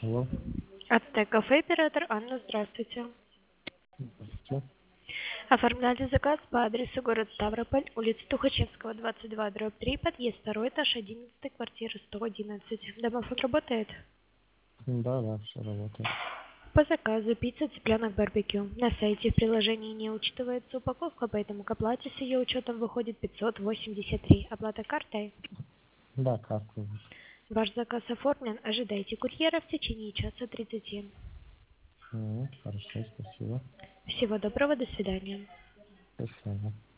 Алло, АТТ кафе оператор Анна, здравствуйте. здравствуйте. Оформляли заказ по адресу город Ставрополь, улица Тухачевского, 22/3, подъезд 2, этаж 11, квартира 111. Домофон работает? Да, все работает. По заказу пицца, цыпленок, барбекю. На сайте в приложении не учитывается упаковка, поэтому к оплате с ее учетом выходит 583. Оплата картой. Да, карта вот. Ваш заказ оформлен. Ожидайте курьера в течение часа 30. Хорошо, спасибо. Всего доброго, до свидания. Спасибо.